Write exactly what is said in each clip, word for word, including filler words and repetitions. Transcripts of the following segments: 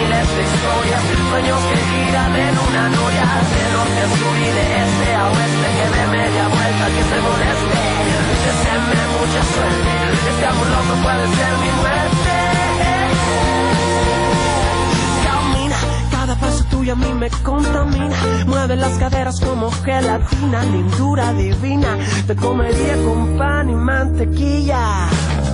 miles de historias, sueños que giran en una noria, de norte a sur y de este a oeste, que de media vuelta que se moleste. Deseenme mucha suerte, este amor loco puede ser mi muerte. Camina, cada paso tuyo a mí me contamina, mueve las caderas como gelatina, lindura divina, te comería con pan y mantequilla.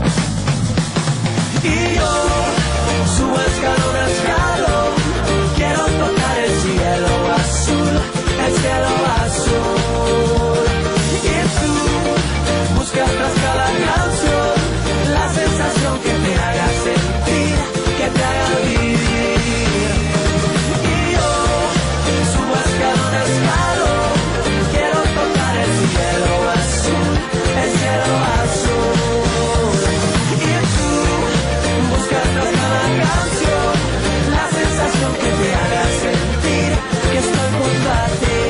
Y yo subo escalón a escalón, quiero tocar el cielo azul, el cielo azul. Y tú buscas tras cada canción la sensación que te haga sentir, que te haga vivir. Y yo subo escalón a escalón, quiero tocar el cielo azul, el cielo azul. La sensación que te haga sentir que estoy junto a ti.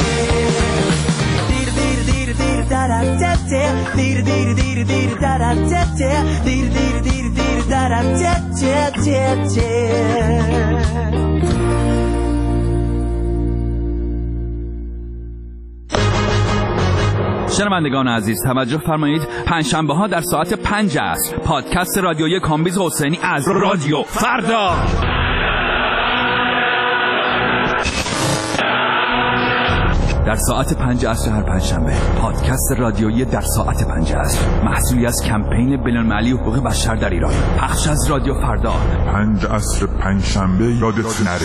Dir dir dir dir dara te te, dir dir dir dir dara te te, dir dir dir dir dara te te te te. شنوندگان عزیز توجه فرمایید، پنجشنبه ها در ساعت پنج عصر پادکست رادیویی کامبیز حسینی از رادیو فردا در ساعت پنج عصر هر پنجشنبه. پادکست رادیویی در ساعت پنج عصر محصولی از کمپین بین‌المللی حقوق بشر در ایران، پخش از رادیو فردا. پنج عصر پنجشنبه یادت نره.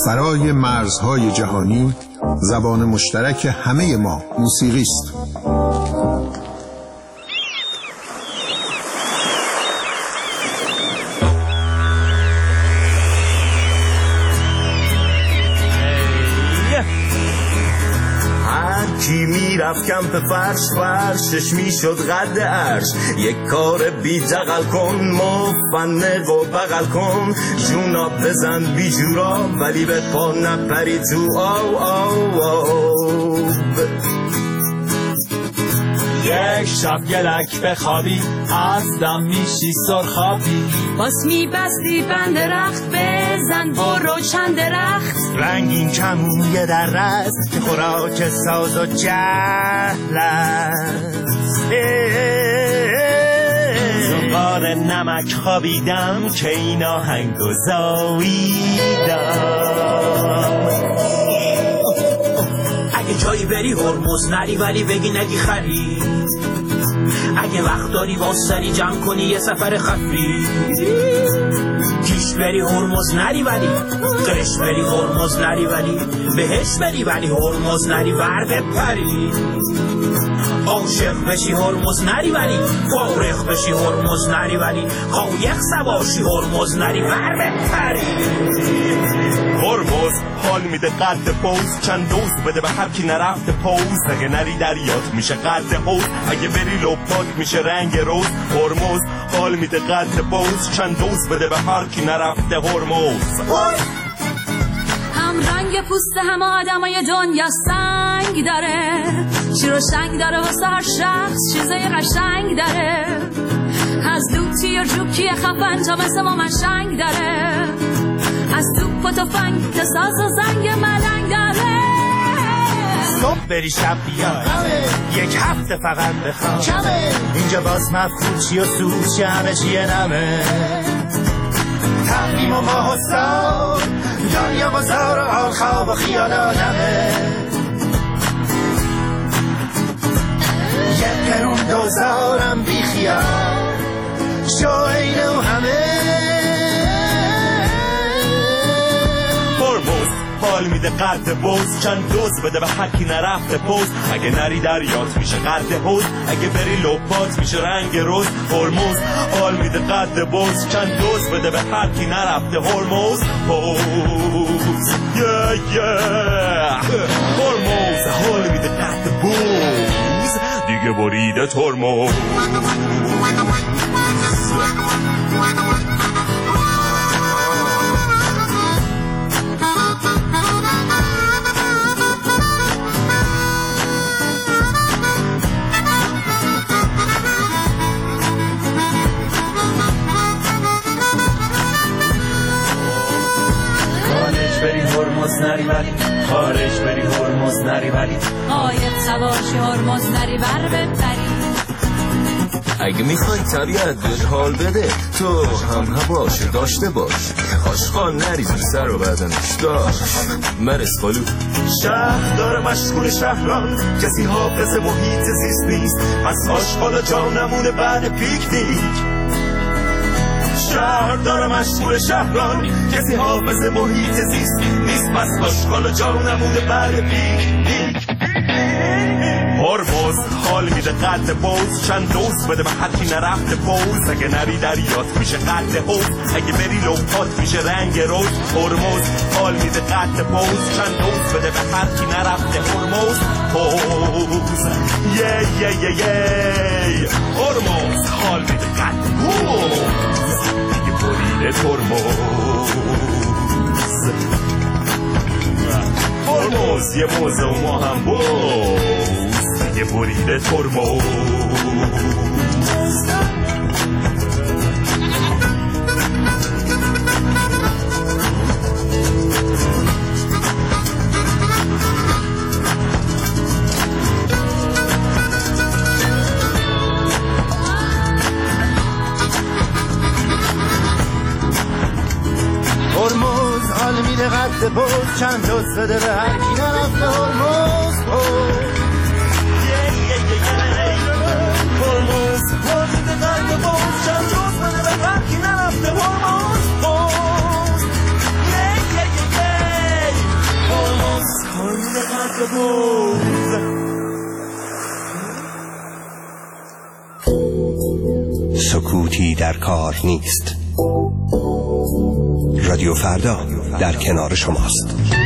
فرای مرزهای جهانی زبان مشترک همه ما موسیقی است. کی میرفت کمپ فرش فرشش میشد قد عرش. یک کار بی دقل کن مفنق و بغل کن، جونا بزن بی جورا ولی به پا نپری تو آو آو آو. یک شب گلک بخوابی از دم میشی سرخابی، باز میبستی بند رخت بزن برو چند درخت. رنگین کمونیه در رست که خوراک ساز و جهل است. زنگار نمک خوابیدم که این آهنگ گذاریدم. اگه جایی بری هرمز نری ولی بگی نگی خری. اگه وقت داری واسری جمع کنی یه سفر خفی. پیش بری هرمز نری ولی قش بری هرمز نری ولی بهش بری ولی هرمز نری ور بپری. عاشق بشی هرمز نری ولی فارغ بشی هرمز نری ولی قایق سواشی هرمز نری ور بپری. هرمز حال میده قد پوز، چند دوز بده به هر کی نرفته پوز. اگه نری دریات میشه قد حوز، اگه بری لپات میشه رنگ روز. هرمز حال میده قد پوز، چند دوز بده به هر کی نرفته هرمز. هم رنگ پوست همه آدمای دنیا سنگ داره، شیر و شنگ داره واسه هر شخص چیزای قشنگ داره. از دوتی و جوکی خفن تا مثل ما مشنگ داره، از توپ و تفنگ تا ساز و زنگ ملنگ داره. صبح بری شب بیاد یک هفته فقط بخواب اینجا باز مفروشی و سوچی همه چیه نمه. تقویم و ماه و سال دنیا بازار و آن خواب و خیال آدمه. یک قرون دوزارم بی خیال شو اینو همه. هرمز حال میده قد بوز، چند دوز بده به هر کی نرفته پوز. اگه نری دریات میشه قد حوز، اگه بری لپات میشه رنگ روز. هرمز حال میده قد بوز، چند دوز بده به هر کی نرفته هرمز پوز. yeah, yeah. هرمز حال میده قد بوز، دیگه بریده هرمز. نری ولی خارج بری هرمز نری ولی قایق سواشی هرمز نری ور بپری. اگه میخوای طبیعت بهت حال بده تو هم هواش داشته باش. آشغال نریزی سر و بدنش داشت مرس خالو. شهر داره مشغول شهران، کسی حافظ محیط زیست نیست. پس آشغال جا نمونه بعد پیکنیک. شهر داره مشغول شهران، کسی حافظ محیط زیست نیست. پس آشغال جا نمونه بعد پیکنیک. هرمز حال میده قد بوز، چند دوز بده به هر کی نرفته پوز. اگه نری دریات میشه قد حوز، اگه بری لپات میشه رنگ روز. هرمز حال میده قد بوز، چند دوز بده به هر کی نرفته هرمز پوز. یه یه یه یه هرمز حال میده قد بوز، دیگه بریده هرمز. هرمز یه موزه و ما هم بوز، یه بریده هرمز. هرمز حال میده قد بوز، چند دوز بده به هر کی نرفته هرمز پوز. هرمز حال میده قد بوز، چند دوز بده به هر کی نرفته هرمز پوز. سکوتی در کار نیست. رادیو فردا در کنار شماست.